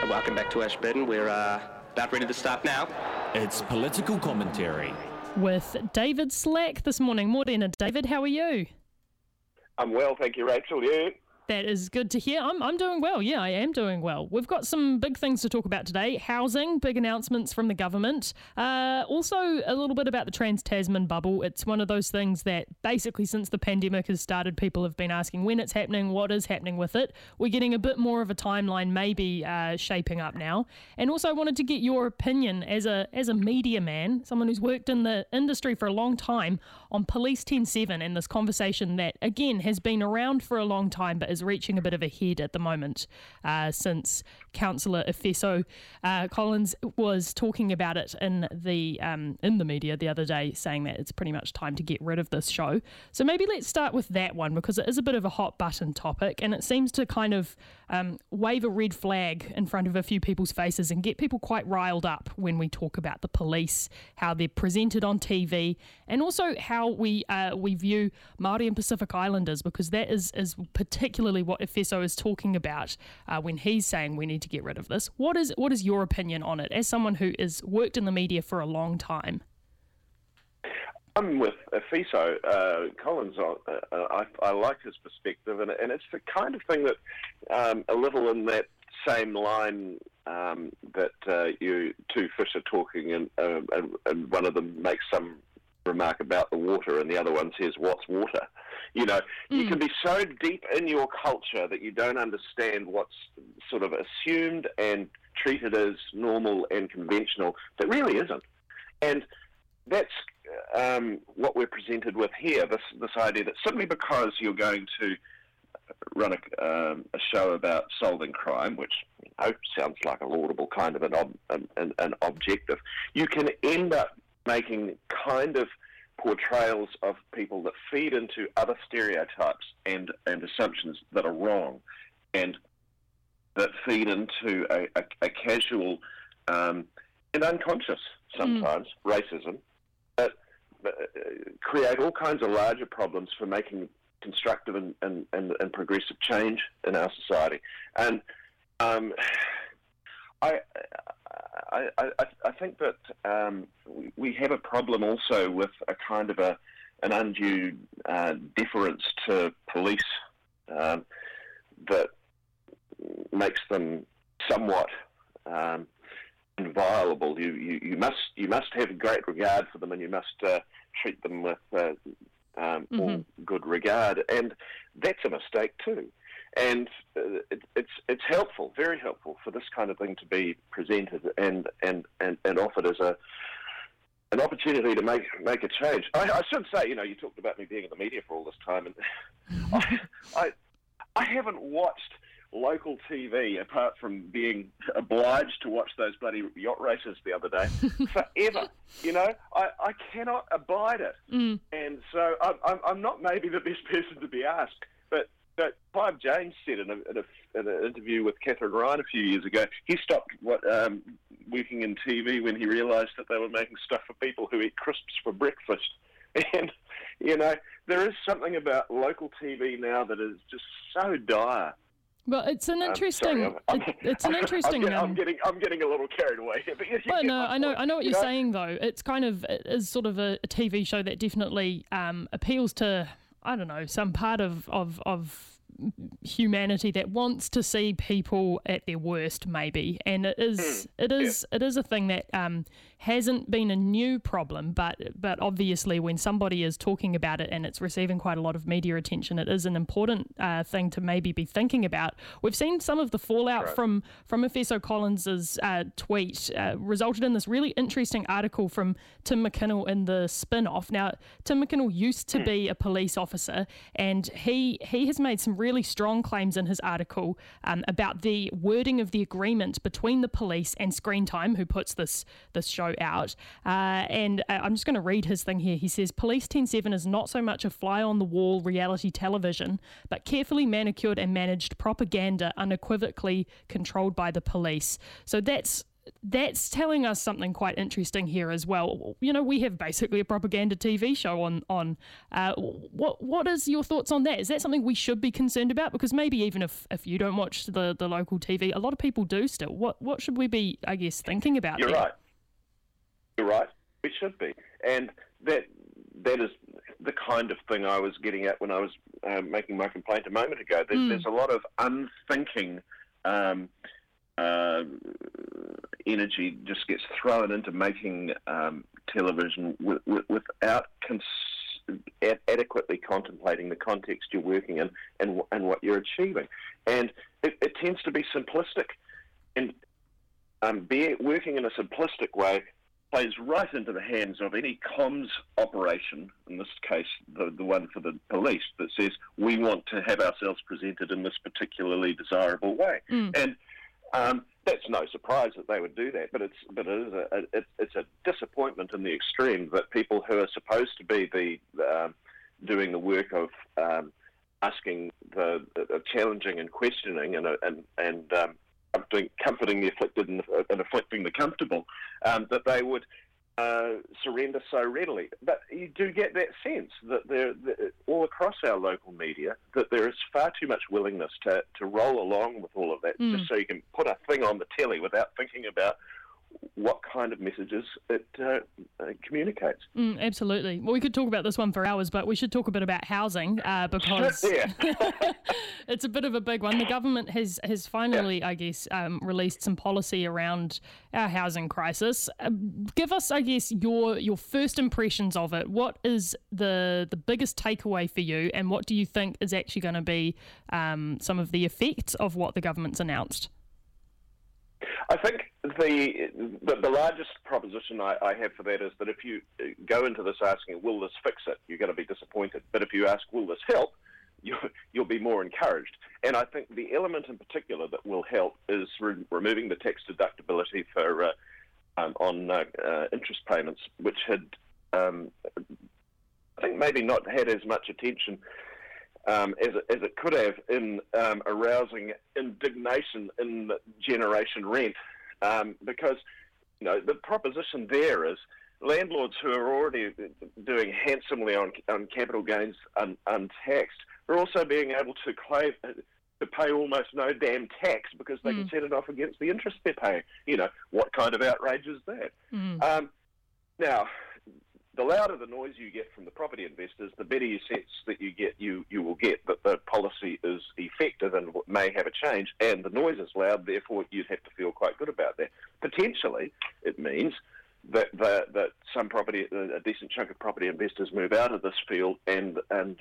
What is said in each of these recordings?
Welcome back to Ashburton. We're about ready to start now. It's political commentary with David Slack this morning. Morena, David, how are you? I'm well, thank you, Rachel. You? That is good to hear. I'm doing well. Yeah, I am doing well. We've got some big things to talk about today. Housing, big announcements from the government. Also, a little bit about the Trans-Tasman bubble. It's one of those things that basically since the pandemic has started, people have been asking when it's happening, what is happening with it. We're getting a bit more of a timeline maybe shaping up now. And also I wanted to get your opinion as a media man, someone who's worked in the industry for a long time, on Police 10-7 and this conversation that, again, has been around for a long time but is reaching a bit of a head at the moment since Councillor Efeso Collins was talking about it in the media the other day, saying that it's pretty much time to get rid of this show. So maybe let's start with that one, because it is a bit of a hot button topic and it seems to kind of wave a red flag in front of a few people's faces and get people quite riled up when we talk about the police, how they're presented on TV, and also how we view Māori and Pacific Islanders, because that is particularly what Efeso is talking about when he's saying we need to get rid of this. What is your opinion on it, as someone who has worked in the media for a long time? I'm with Efeso Collins. I like his perspective, and it's the kind of thing that a little in that same line that you two fish are talking, and one of them makes some remark about the water and the other one says, what's water? You know, you can be so deep in your culture that you don't understand what's sort of assumed and treated as normal and conventional that really isn't. And that's what we're presented with here, this idea that simply because you're going to run a show about solving crime, which sounds like a laudable kind of an objective, you can end up making kind of portrayals of people that feed into other stereotypes and assumptions that are wrong, and that feed into a casual and unconscious, sometimes, racism, that create all kinds of larger problems for making constructive and progressive change in our society. And I think that we have a problem also with a kind of an undue deference to police that makes them somewhat inviolable. You must have great regard for them, and you must treat them with all good regard, and that's a mistake too. And it's helpful, very helpful, for this kind of thing to be presented and offered as an opportunity to make a change. I should say, you talked about me being in the media for all this time, and I haven't watched local TV apart from being obliged to watch those bloody yacht races the other day forever. I cannot abide it, and so I'm not maybe the best person to be asked, but Clive James said in an interview with Catherine Ryan a few years ago, he stopped working in TV when he realised that they were making stuff for people who eat crisps for breakfast. And, there is something about local TV now that is just so dire. Well, it's an interesting. It's an interesting. I'm getting a little carried away here. Well, no, I know what you're saying though. It's kind of, it is sort of a TV show that definitely appeals to, I don't know, some part of humanity that wants to see people at their worst, maybe, and it is a thing that hasn't been a new problem, but obviously when somebody is talking about it and it's receiving quite a lot of media attention, it is an important thing to maybe be thinking about. We've seen some of the fallout from Efeso Collins's tweet resulted in this really interesting article from Tim McKinnell in the Spin-Off. Now, Tim McKinnell used to be a police officer, and he has made some really strong claims in his article about the wording of the agreement between the police and Screen Time, who puts this show out. And I'm just going to read his thing here. He says, Police 10-7 is not so much a fly-on-the-wall reality television, but carefully manicured and managed propaganda unequivocally controlled by the police. So that's that's telling us something quite interesting here as well. You know, we have basically a propaganda TV show on. What is your thoughts on that? Is that something we should be concerned about? Because maybe even if you don't watch the local TV, a lot of people do still. What should we be, I guess, thinking about? You're right. You're right. We should be. And that is the kind of thing I was getting at when I was making my complaint a moment ago. There's a lot of unthinking energy just gets thrown into making television without adequately contemplating the context you're working in and what you're achieving. And it tends to be simplistic. And working in a simplistic way plays right into the hands of any comms operation, in this case the one for the police, that says we want to have ourselves presented in this particularly desirable way. And that's no surprise that they would do that, but it's a disappointment in the extreme that people who are supposed to be doing the work of asking, challenging and questioning and comforting the afflicted and afflicting the comfortable, that they would surrender so readily. But you do get that sense that there, all across our local media, that there is far too much willingness to roll along with all of that, just so you can put a thing on the telly without thinking about what kind of messages it communicates. Absolutely. Well, we could talk about this one for hours, but we should talk a bit about housing because it's a bit of a big one. The government has finally, I guess, released some policy around our housing crisis. Give us, I guess, your first impressions of it. What is the biggest takeaway for you, and what do you think is actually going to be some of the effects of what the government's announced? I think the largest proposition I have for that is that if you go into this asking, will this fix it, you're going to be disappointed. But if you ask, will this help, you'll be more encouraged. And I think the element in particular that will help is removing the tax deductibility for on interest payments, which had, I think, maybe not had as much attention as it could have in arousing indignation in Generation Rent, because the proposition there is landlords who are already doing handsomely on capital gains untaxed are also being able to pay almost no damn tax because they can set it off against the interest they're paying. What kind of outrage is that? Now, the louder the noise you get from the property investors, the better you sense that you will get that the policy is effective and may have a change, and the noise is loud, therefore you'd have to feel quite good about that. Potentially, it means that a decent chunk of property investors move out of this field and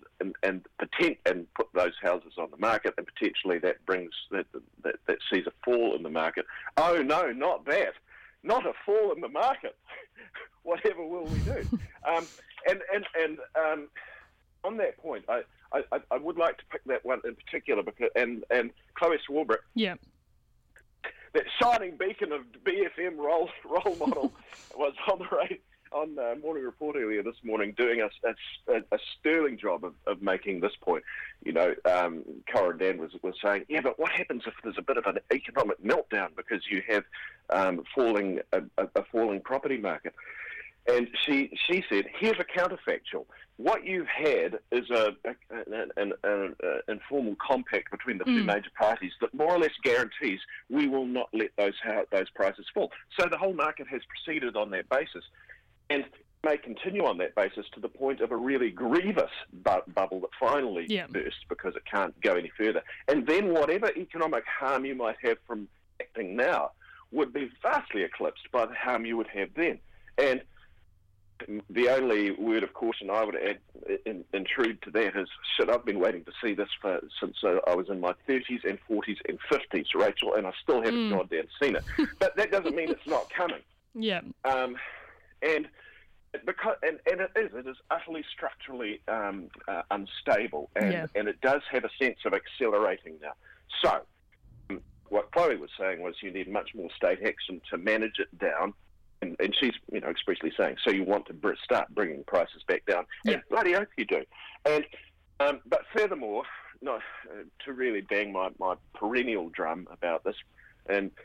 put those houses on the market, and potentially that brings that sees a fall in the market. Oh no, not that. Not a fall in the market. Whatever will we do? And on that point, I would like to pick that one in particular because and Chloe Swarbrick, that shining beacon of BFM role model, was on Morning Report earlier this morning doing a sterling job of making this point. Cora Dan was saying, but what happens if there's a bit of an economic meltdown because you have a falling property market? And she said, here's a counterfactual. What you've had is an informal compact between the two major parties that more or less guarantees we will not let those prices fall. So the whole market has proceeded on that basis, and may continue on that basis to the point of a really grievous bubble that finally bursts because it can't go any further. And then whatever economic harm you might have from acting now would be vastly eclipsed by the harm you would have then. And the only word of caution I would add, intrude to that, is, I've been waiting to see this since I was in my 30s and 40s and 50s, Rachel, and I still haven't goddamn seen it. But that doesn't mean it's not coming. Yeah. And it is utterly structurally unstable, and it does have a sense of accelerating now. So what Chloe was saying was you need much more state action to manage it down. And she's, expressly saying, so you want to start bringing prices back down. And bloody oath you do. And but furthermore, to really bang my perennial drum about this, and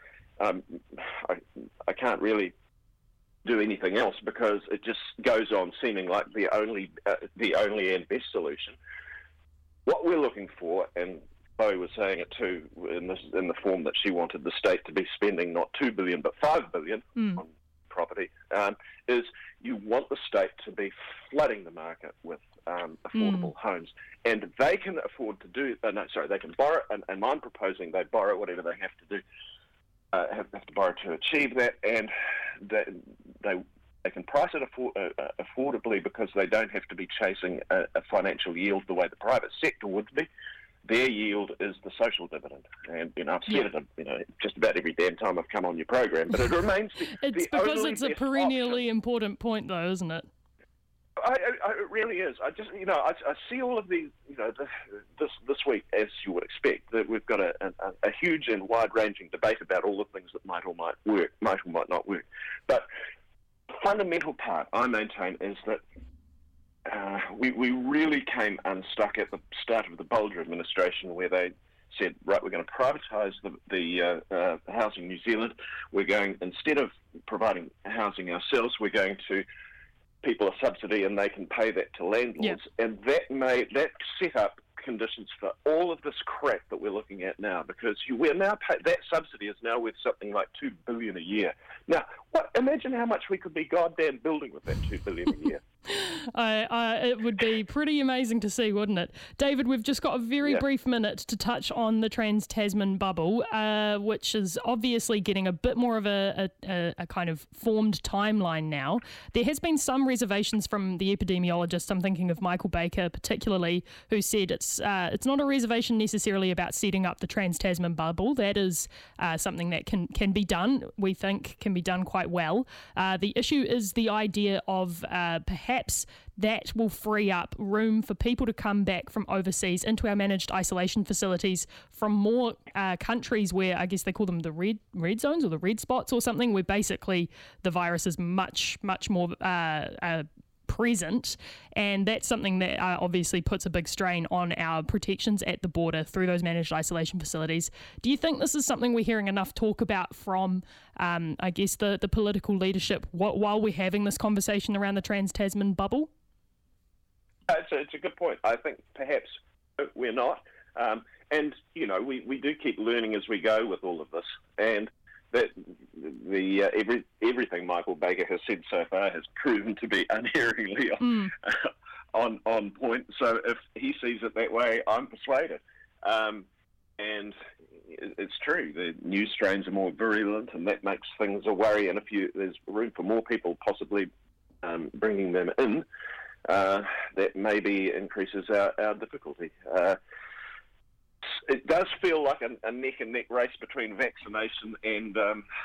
I can't really do anything else because it just goes on seeming like the only and best solution. What we're looking for, and Bowie was saying it too in the form that she wanted the state to be spending not $2 billion but $5 billion on property, is you want the state to be flooding the market with affordable homes, and they can afford to do. They can borrow, and I'm proposing they borrow whatever they have to do, have to borrow to achieve that, and they can price it affordably because they don't have to be chasing a financial yield the way the private sector would be. Their yield is the social dividend, and I've said it, just about every damn time I've come on your program. But it remains it's because it's a perennially important point, though, isn't it? It really is. I just, I see all of these, this week, as you would expect, that we've got a huge and wide-ranging debate about all the things that might or might not work. But the fundamental part, I maintain, is that we really came unstuck at the start of the Bolger administration, where they said, right, we're going to privatise the Housing New Zealand. We're going, instead of providing housing ourselves, we're going to people a subsidy and they can pay that to landlords. And that set up conditions for all of this crap that we're looking at now, because we're now that subsidy is now worth something like $2 billion a year. Now, imagine how much we could be goddamn building with that $2 billion a year. It would be pretty amazing to see, wouldn't it? David, we've just got a very brief minute to touch on the Trans-Tasman bubble, which is obviously getting a bit more of a kind of formed timeline now. There has been some reservations from the epidemiologists. I'm thinking of Michael Baker particularly, who said it's not a reservation necessarily about setting up the Trans-Tasman bubble. That is something that can be done, we think can be done quite well. The issue is the idea of perhaps that will free up room for people to come back from overseas into our managed isolation facilities from more countries where I guess they call them the red zones or the red spots or something, where basically the virus is much more present, and that's something that obviously puts a big strain on our protections at the border through those managed isolation facilities. Do you think this is something we're hearing enough talk about from, I guess, the political leadership while we're having this conversation around the Trans-Tasman bubble? It's a good point. I think perhaps we're not. And, we do keep learning as we go with all of this. And that everything Michael Baker has said so far has proven to be unerringly on point. So if he sees it that way, I'm persuaded. And it's true, the new strains are more virulent, and that makes things a worry. And there's room for more people possibly bringing them in, that maybe increases our difficulty. It does feel like a neck-and-neck race between vaccination and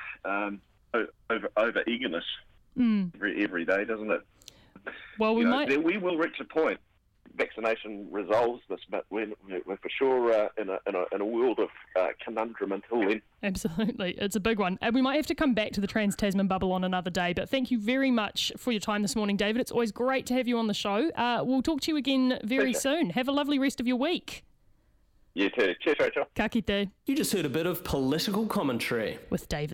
over eagerness every day, doesn't it? Well, we will reach a point. Vaccination resolves this, but we're for sure in a world of conundrum until then. Absolutely. It's a big one. And we might have to come back to the Trans-Tasman bubble on another day, but thank you very much for your time this morning, David. It's always great to have you on the show. We'll talk to you again very soon. Have a lovely rest of your week. You too. Cheers, Rachel. Ka kite. You just heard a bit of political commentary with David.